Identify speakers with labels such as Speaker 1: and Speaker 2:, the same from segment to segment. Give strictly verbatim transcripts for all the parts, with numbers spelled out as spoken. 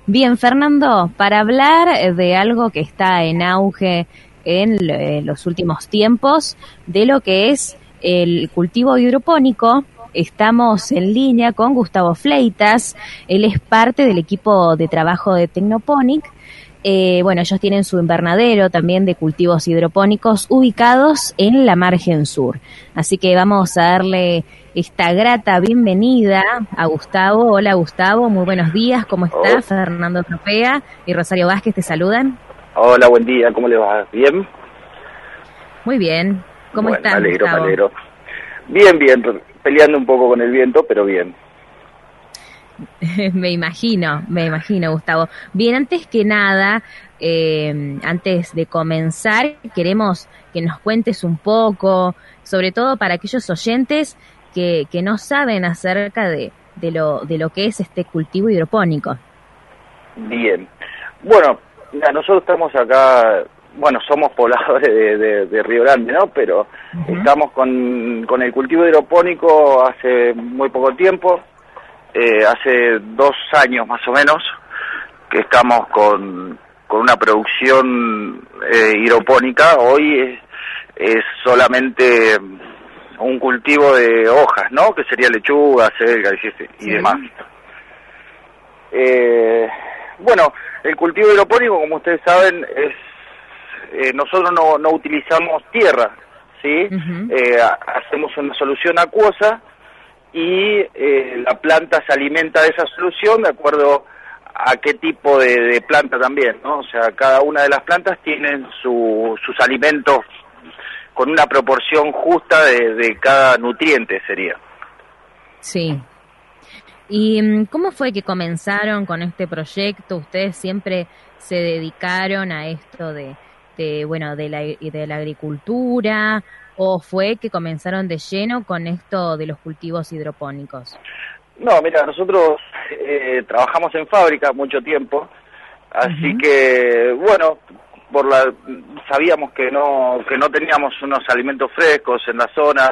Speaker 1: Bien, Fernando, para hablar de algo que está en auge en los últimos tiempos, de lo que es el cultivo hidropónico, estamos en línea con Gustavo Fleitas. Él es parte del equipo de trabajo de Tecnoponic. Eh, bueno, ellos tienen su invernadero también de cultivos hidropónicos ubicados en la margen sur. Así que vamos a darle esta grata bienvenida a Gustavo. Hola Gustavo, muy buenos días, ¿cómo estás? Oh. Fernando Tropea y Rosario Vázquez te saludan.
Speaker 2: Hola, buen día, ¿cómo le va? ¿Bien?
Speaker 1: Muy bien, ¿cómo
Speaker 2: bueno,
Speaker 1: estás,
Speaker 2: me alegro,
Speaker 1: Gustavo?
Speaker 2: me alegro. Bien, bien, peleando un poco con el viento, pero bien.
Speaker 1: Me imagino, me imagino, Gustavo. Bien, antes que nada, eh, antes de comenzar, queremos que nos cuentes un poco, sobre todo para aquellos oyentes que, que no saben acerca de, de, lo, de lo que es este cultivo hidropónico.
Speaker 2: Bien. Bueno, mira, nosotros estamos acá, bueno, somos pobladores de, de, de Río Grande, ¿no? Pero uh-huh. estamos con, con el cultivo hidropónico hace muy poco tiempo. Eh, hace dos años más o menos que estamos con, con una producción eh, hidropónica. Hoy es, es solamente un cultivo de hojas, ¿no? Que sería lechuga, selga y, y sí. demás. Eh, bueno, el cultivo hidropónico, como ustedes saben, es eh, nosotros no, no utilizamos tierra, ¿sí? Uh-huh. Eh, hacemos una solución acuosa y eh, la planta se alimenta de esa solución de acuerdo a qué tipo de, de planta también, ¿no? O sea, cada una de las plantas tienen su, sus alimentos con una proporción justa de, de cada nutriente, sería.
Speaker 1: Sí. ¿Y cómo fue que comenzaron con este proyecto? ¿Ustedes siempre se dedicaron a esto de, de bueno, de la, de la agricultura? ¿O fue que comenzaron de lleno con esto de los cultivos hidropónicos?
Speaker 2: No, mira, nosotros eh, trabajamos en fábrica mucho tiempo, así uh-huh. que, bueno, por la sabíamos que no que no teníamos unos alimentos frescos en la zona,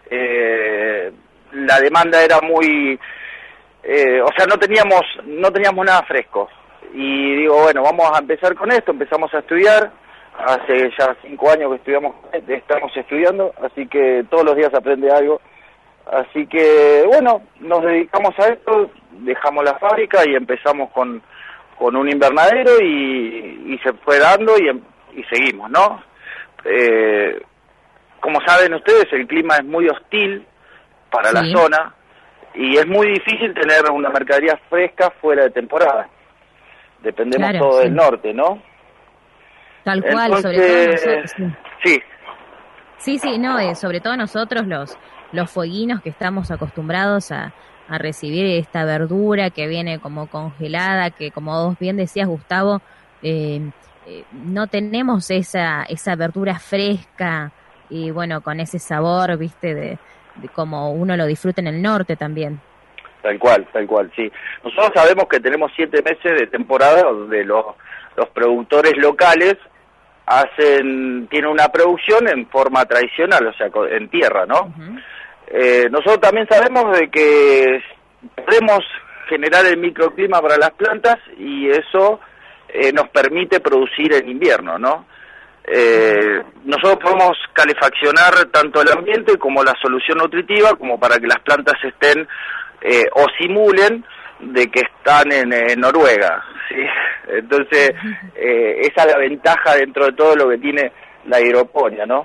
Speaker 2: eh, la demanda era muy, eh, o sea, no teníamos no teníamos nada fresco, y digo, bueno, vamos a empezar con esto, empezamos a estudiar. Hace ya cinco años que estudiamos, estamos estudiando, así que todos los días aprende algo. Así que, bueno, nos dedicamos a esto, dejamos la fábrica y empezamos con, con un invernadero y, y se fue dando y, y seguimos, ¿no? Eh, como saben ustedes, el clima es muy hostil para sí. la zona y es muy difícil tener una mercadería fresca fuera de temporada. Dependemos claro, todo sí. del norte, ¿no?
Speaker 1: Tal cual, Entonces, sobre todo nosotros. Sí,
Speaker 2: sí,
Speaker 1: sí, sí no, eh, sobre todo nosotros los los fueguinos que estamos acostumbrados a, a recibir esta verdura que viene como congelada, que como vos bien decías, Gustavo, eh, eh, no tenemos esa esa verdura fresca y bueno, con ese sabor, viste, de, de como uno lo disfruta en el norte también.
Speaker 2: Tal cual, tal cual, sí. Nosotros sabemos que tenemos siete meses de temporada donde los los productores locales hacen, tienen una producción en forma tradicional, o sea, en tierra, ¿no? Uh-huh. Eh, nosotros también sabemos de que podemos generar el microclima para las plantas y eso eh, nos permite producir en invierno, ¿no? Eh, nosotros podemos calefaccionar tanto el ambiente como la solución nutritiva, como para que las plantas estén eh, o simulen de que están en, en Noruega, ¿sí? Entonces, eh, esa es la ventaja dentro de todo lo que tiene la hidroponía, ¿no?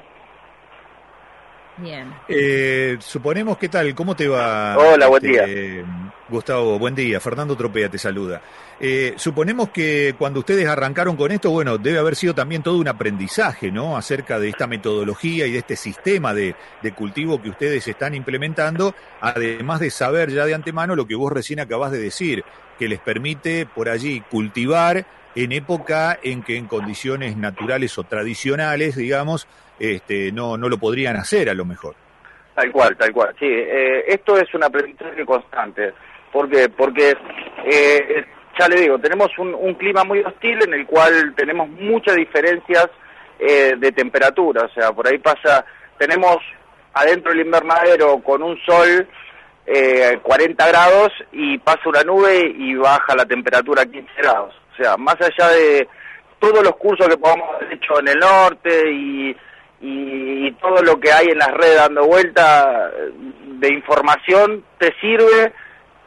Speaker 1: Bien.
Speaker 3: Eh, suponemos, ¿qué tal? ¿Cómo te va?
Speaker 2: Hola, buen día.
Speaker 3: Eh, Gustavo, buen día. Fernando Tropea te saluda. Eh, suponemos que cuando ustedes arrancaron con esto, bueno, debe haber sido también todo un aprendizaje, ¿no? Acerca de esta metodología y de este sistema de, de cultivo que ustedes están implementando, además de saber ya de antemano lo que vos recién acabás de decir, que les permite por allí cultivar en época en que en condiciones naturales o tradicionales, digamos, este, no, no lo podrían hacer a lo mejor.
Speaker 2: Tal cual, tal cual, sí. Eh, esto es un aprendizaje constante. ¿Por qué? Porque, eh, ya le digo, tenemos un, un clima muy hostil en el cual tenemos muchas diferencias eh, de temperatura. O sea, por ahí pasa, tenemos adentro del invernadero con un sol eh, cuarenta grados y pasa una nube y baja la temperatura a quince grados. O sea, más allá de todos los cursos que podamos haber hecho en el norte y, y, y todo lo que hay en las redes dando vuelta de información, te sirve,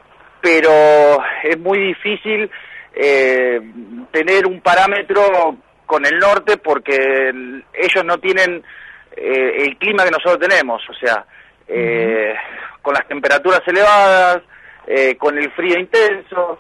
Speaker 2: pero es muy difícil eh, tener un parámetro con el norte porque el, ellos no tienen eh, el clima que nosotros tenemos, o sea, eh, uh-huh. con las temperaturas elevadas, eh, con el frío intenso,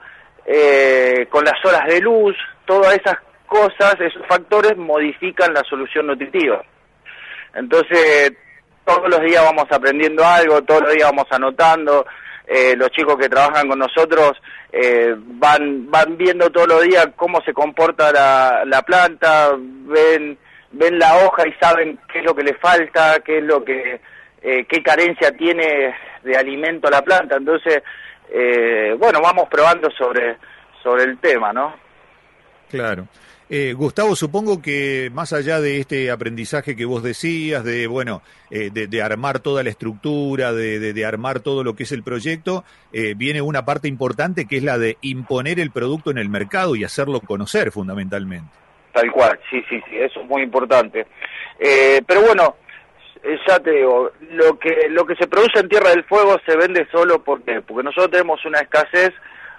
Speaker 2: eh, con las horas de luz, todas esas cosas, esos factores modifican la solución nutritiva. Entonces, todos los días vamos aprendiendo algo, todos los días vamos anotando, eh, los chicos que trabajan con nosotros eh, van van viendo todos los días cómo se comporta la, la planta, ven ven la hoja y saben qué es lo que le falta, qué es lo que eh, qué carencia tiene de alimento la planta. Entonces, eh, bueno, vamos probando sobre sobre el tema, ¿no?
Speaker 3: Claro. Eh, Gustavo, supongo que más allá de este aprendizaje que vos decías, de bueno, eh, de, de armar toda la estructura, de, de, de armar todo lo que es el proyecto, eh, viene una parte importante que es la de imponer el producto en el mercado y hacerlo conocer fundamentalmente.
Speaker 2: Tal cual, sí, sí, sí, eso es muy importante. Eh, pero bueno, ya te digo, lo que lo que se produce en Tierra del Fuego se vende solo porque porque nosotros tenemos una escasez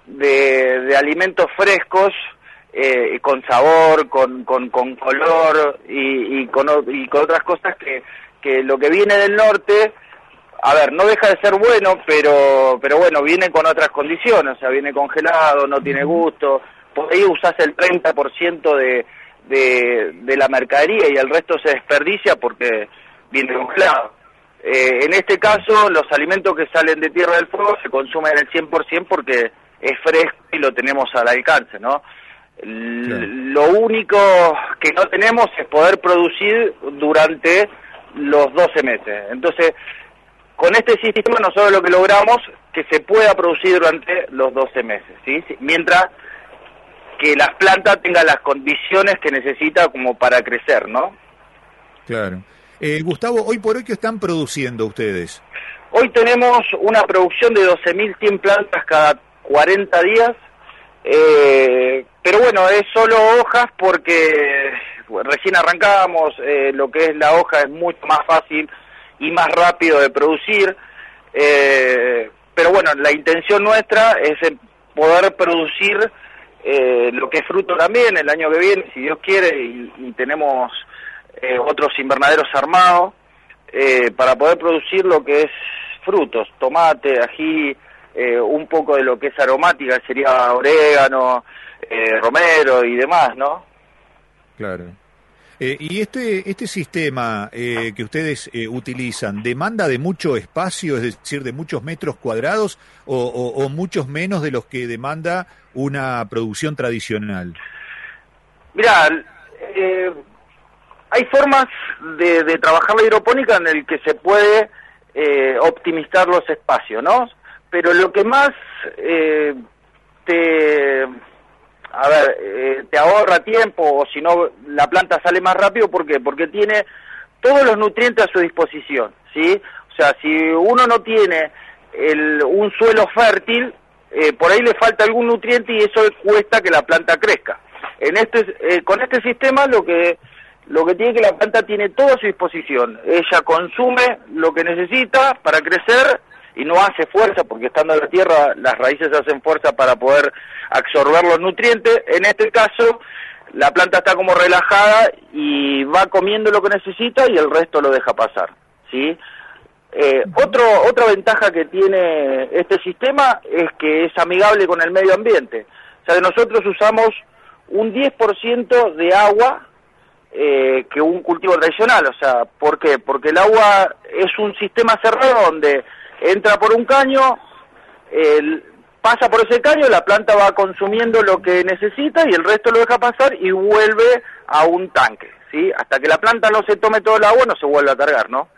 Speaker 2: de, de alimentos frescos. Eh, con sabor, con, con, con color y, y, con, y con otras cosas que, que lo que viene del norte, a ver, no deja de ser bueno, pero pero bueno, viene con otras condiciones, o sea, viene congelado, no tiene gusto, por ahí usás el treinta por ciento de, de, de la mercadería y el resto se desperdicia porque viene congelado. Eh, en este caso, los alimentos que salen de Tierra del Fuego se consumen el cien por ciento porque es fresco y lo tenemos al alcance, ¿no? Claro. Lo único que no tenemos es poder producir durante los doce meses. Entonces, con este sistema nosotros lo que logramos que se pueda producir durante los doce meses, ¿sí? Mientras que las plantas tengan las condiciones que necesita como para crecer, ¿no?
Speaker 3: Claro. Eh, Gustavo, hoy por hoy, ¿qué están produciendo ustedes?
Speaker 2: Hoy tenemos una producción de doce mil cien plantas cada cuarenta días. Eh, pero bueno, es solo hojas porque bueno, recién arrancamos, eh, lo que es la hoja es mucho más fácil y más rápido de producir, eh, pero bueno, la intención nuestra es poder producir eh, lo que es fruto también el año que viene, si Dios quiere, y, y tenemos eh, otros invernaderos armados eh, para poder producir lo que es frutos, tomate, ají, Eh, un poco de lo que es aromática, sería orégano, eh, romero y demás, ¿no?
Speaker 3: Claro. Eh, y este este sistema eh, que ustedes eh, utilizan, ¿demanda de mucho espacio, es decir, de muchos metros cuadrados, o, o, o muchos menos de los que demanda una producción tradicional?
Speaker 2: Mirá, eh, hay formas de, de trabajar la hidropónica en el que se puede eh, optimizar los espacios, ¿no? Pero lo que más eh, te, a ver, eh, te ahorra tiempo, o si no, la planta sale más rápido, ¿por qué? Porque tiene todos los nutrientes a su disposición, ¿sí? O sea, si uno no tiene el, un suelo fértil, eh, por ahí le falta algún nutriente y eso cuesta que la planta crezca. En este, eh, con este sistema lo que lo que tiene que la planta tiene todo a su disposición. Ella consume lo que necesita para crecer y no hace fuerza, porque estando en la tierra las raíces hacen fuerza para poder absorber los nutrientes. En este caso, la planta está como relajada y va comiendo lo que necesita y el resto lo deja pasar, ¿sí? Eh, otro, otra ventaja que tiene este sistema es que es amigable con el medio ambiente. O sea, nosotros usamos un diez por ciento de agua eh, que un cultivo tradicional. O sea, ¿por qué? Porque el agua es un sistema cerrado donde entra por un caño, el, pasa por ese caño, la planta va consumiendo lo que necesita y el resto lo deja pasar y vuelve a un tanque, ¿sí? Hasta que la planta no se tome todo el agua, no se vuelve a cargar, ¿no?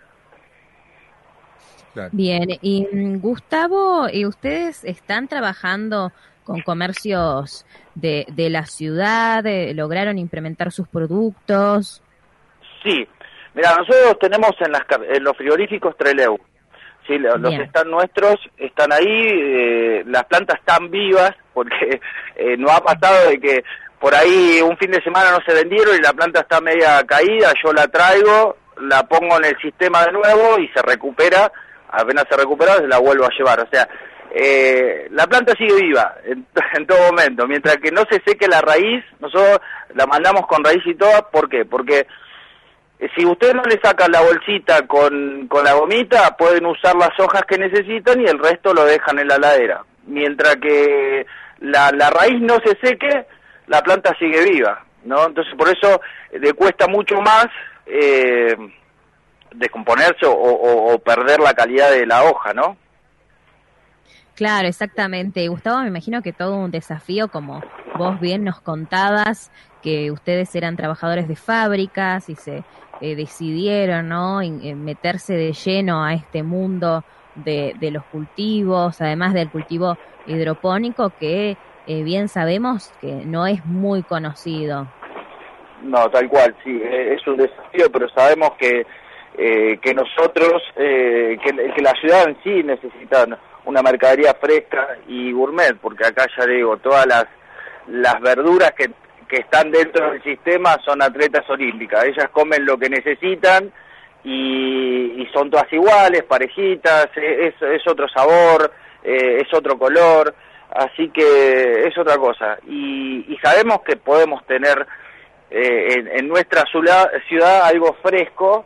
Speaker 1: Claro. Bien, y Gustavo, ¿y ustedes están trabajando con comercios de, de la ciudad? ¿Lograron implementar sus productos?
Speaker 2: Sí, mira, nosotros tenemos en, las, en los frigoríficos Trelew, Sí, los
Speaker 1: Bien.
Speaker 2: stands nuestros están ahí, eh, las plantas están vivas, porque eh, no ha pasado de que por ahí un fin de semana no se vendieron y la planta está media caída, yo la traigo, la pongo en el sistema de nuevo y se recupera, apenas se recupera se la vuelvo a llevar, o sea, eh, la planta sigue viva en, en todo momento, mientras que no se seque la raíz, nosotros la mandamos con raíz y toda, ¿por qué? Porque si usted no le saca la bolsita con, con la gomita, pueden usar las hojas que necesitan y el resto lo dejan en la ladera. Mientras que la, la raíz no se seque, la planta sigue viva, ¿no? Entonces por eso le cuesta mucho más eh, descomponerse o, o, o perder la calidad de la hoja, ¿no?
Speaker 1: Claro, exactamente. Gustavo, me imagino que todo un desafío, como vos bien nos contabas, que ustedes eran trabajadores de fábricas y se eh, decidieron, ¿no?, en, en meterse de lleno a este mundo de, de los cultivos, además del cultivo hidropónico, que eh, bien sabemos que no es muy conocido.
Speaker 2: No, tal cual, sí, eh, es un desafío, pero sabemos que eh, que nosotros, eh, que, que la ciudad en sí necesita una mercadería fresca y gourmet, porque acá ya digo, todas las las verduras que, que están dentro del sistema son atletas olímpicas, ellas comen lo que necesitan y, y son todas iguales, parejitas, es, es otro sabor, eh, es otro color, así que es otra cosa, y, y sabemos que podemos tener eh, en, en nuestra ciudad, ciudad algo fresco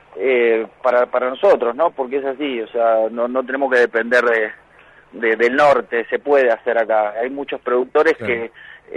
Speaker 2: eh, para, para nosotros, ¿no? Porque es así, o sea, no, no tenemos que depender de, de, del norte, se puede hacer acá, hay muchos productores claro. que,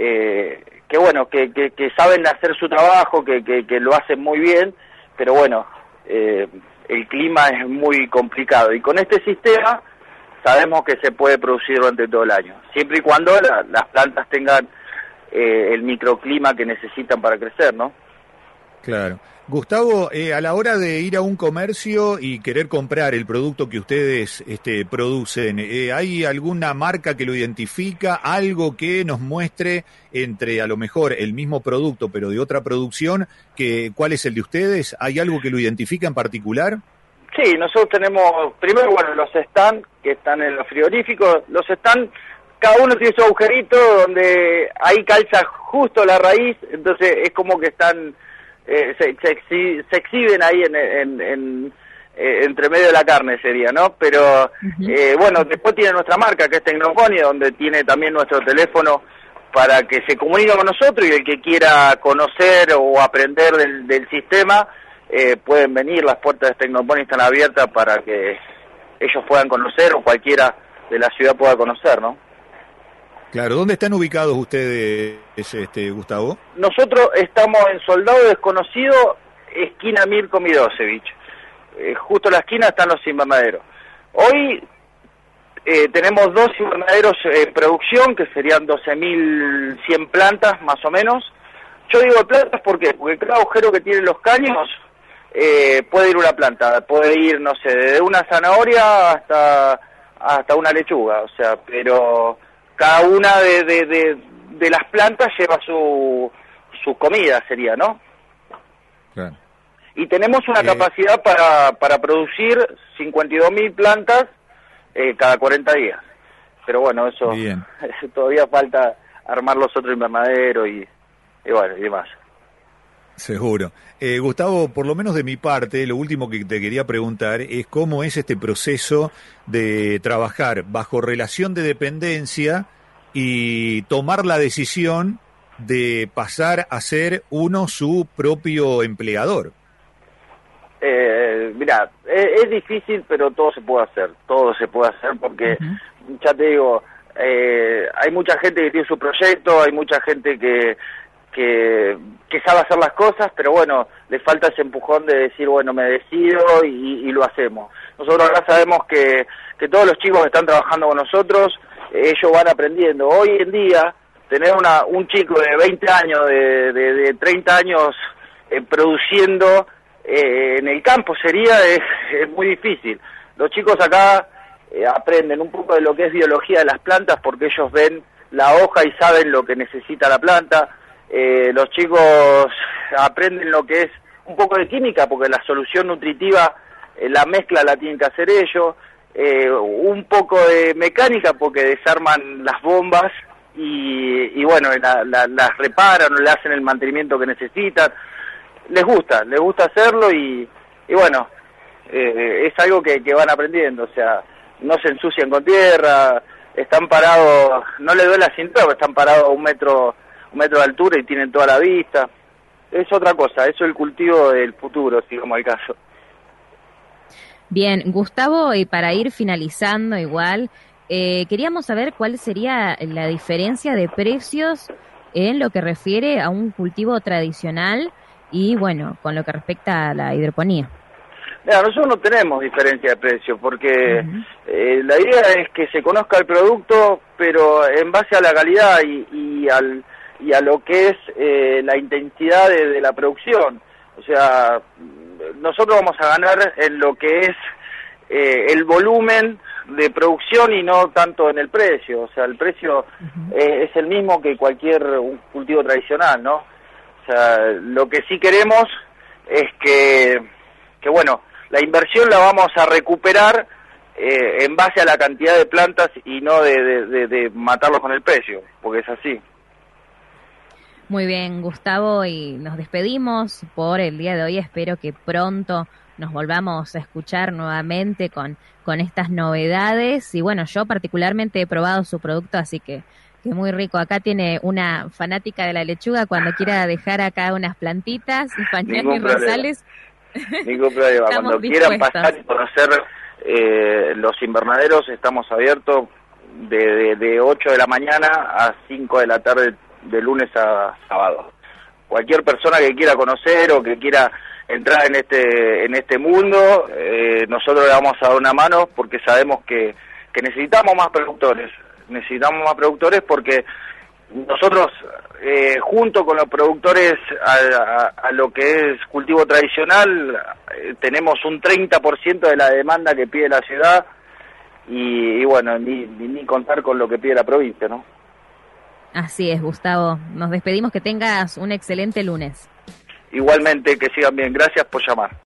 Speaker 2: eh, que bueno, que, que, que saben hacer su trabajo, que, que, que lo hacen muy bien, pero bueno, eh, el clima es muy complicado, y con este sistema sabemos que se puede producir durante todo el año, siempre y cuando la, las plantas tengan eh, el microclima que necesitan para crecer, ¿no?
Speaker 3: Claro. Gustavo, eh, a la hora de ir a un comercio y querer comprar el producto que ustedes este, producen, eh, ¿hay alguna marca que lo identifica, algo que nos muestre entre a lo mejor el mismo producto pero de otra producción, que cuál es el de ustedes? ¿Hay algo que lo identifica en particular?
Speaker 2: Sí, nosotros tenemos, primero, bueno, los stands que están en los frigoríficos, los stands, cada uno tiene su agujerito donde ahí calza justo la raíz, entonces es como que están... Eh, se, se, exhi, se exhiben ahí en, en, en eh, entre medio de la carne sería, ¿no? Pero uh-huh. eh, bueno, después tiene nuestra marca que es Tecnoponia, donde tiene también nuestro teléfono para que se comunique con nosotros, y el que quiera conocer o aprender del, del sistema eh, pueden venir, las puertas de Tecnoponia están abiertas para que ellos puedan conocer o cualquiera de la ciudad pueda conocer, ¿no?
Speaker 3: Claro, ¿dónde están ubicados ustedes, este, Gustavo?
Speaker 2: Nosotros estamos en Soldado Desconocido, esquina Mirko Midosevich. Eh, justo en la esquina están los invernaderos. Hoy eh, tenemos dos invernaderos en producción, que serían doce mil cien plantas, más o menos. Yo digo plantas, ¿por qué? Porque cada agujero que tienen los caños eh, puede ir una planta. Puede ir, no sé, desde una zanahoria hasta, hasta una lechuga, o sea, pero... cada una de, de, de, de las plantas lleva su, su comida, sería, ¿no?
Speaker 3: Claro.
Speaker 2: Y tenemos una eh... capacidad para, para producir cincuenta y dos mil plantas eh, cada cuarenta días. Pero bueno, eso, eso todavía falta armar los otros invernaderos y, y bueno, y demás.
Speaker 3: Seguro. Eh, Gustavo, por lo menos de mi parte, lo último que te quería preguntar es cómo es este proceso de trabajar bajo relación de dependencia y tomar la decisión de pasar a ser uno su propio empleador.
Speaker 2: Eh, mira, es, es difícil, pero todo se puede hacer, todo se puede hacer porque, uh-huh. ya te digo, eh, hay mucha gente que tiene su proyecto, hay mucha gente que Que, que sabe hacer las cosas, pero bueno, le falta ese empujón de decir, bueno, me decido y, y lo hacemos. Nosotros ahora sabemos que, que todos los chicos que están trabajando con nosotros, eh, ellos van aprendiendo. Hoy en día, tener una, un chico de veinte años, de, de, de treinta años eh, produciendo eh, en el campo sería, es, es muy difícil. Los chicos acá eh, aprenden un poco de lo que es biología de las plantas porque ellos ven la hoja y saben lo que necesita la planta. Eh, los chicos aprenden lo que es un poco de química, porque la solución nutritiva, eh, la mezcla la tienen que hacer ellos. eh, un poco de mecánica porque desarman las bombas y, y bueno, la, la, las reparan o le hacen el mantenimiento que necesitan. Les gusta, les gusta hacerlo y, y bueno, eh, es algo que, que van aprendiendo, o sea, no se ensucian con tierra, están parados, no les duele la cintura, pero están parados a un metro, un metro de altura y tienen toda la vista. Es otra cosa, eso es el cultivo del futuro, si como el caso.
Speaker 1: Bien, Gustavo, y para ir finalizando igual, eh, queríamos saber cuál sería la diferencia de precios en lo que refiere a un cultivo tradicional y, bueno, con lo que respecta a la hidroponía.
Speaker 2: Mira, nosotros no tenemos diferencia de precio porque uh-huh. eh, la idea es que se conozca el producto, pero en base a la calidad y, y, al, y a lo que es eh, la intensidad de, de la producción. O sea, nosotros vamos a ganar en lo que es eh, el volumen de producción y no tanto en el precio. O sea, el precio uh-huh. eh, es el mismo que cualquier un cultivo tradicional, ¿no? O sea, lo que sí queremos es que, que bueno, la inversión la vamos a recuperar eh, en base a la cantidad de plantas y no de, de, de, de matarlos con el precio, porque es así.
Speaker 1: Muy bien, Gustavo, y nos despedimos por el día de hoy. Espero que pronto nos volvamos a escuchar nuevamente con, con estas novedades. Y bueno, yo particularmente he probado su producto, así que, que muy rico. Acá tiene una fanática de la lechuga cuando quiera dejar acá unas plantitas, Fagnani y Rosales.
Speaker 2: Ningún problema. Cuando quieran pasar y conocer eh, los invernaderos, estamos abiertos de, de, de ocho de la mañana a cinco de la tarde, de lunes a sábado. Cualquier persona que quiera conocer o que quiera entrar en este en este mundo, eh, nosotros le vamos a dar una mano porque sabemos que, que necesitamos más productores. Necesitamos más productores porque nosotros, eh, junto con los productores a, a, a lo que es cultivo tradicional, eh, tenemos un treinta por ciento de la demanda que pide la ciudad y, y bueno, ni, ni, ni contar con lo que pide la provincia, ¿no?
Speaker 1: Así es, Gustavo. Nos despedimos, que tengas un excelente lunes.
Speaker 2: Igualmente, que sigan bien. Gracias por llamar.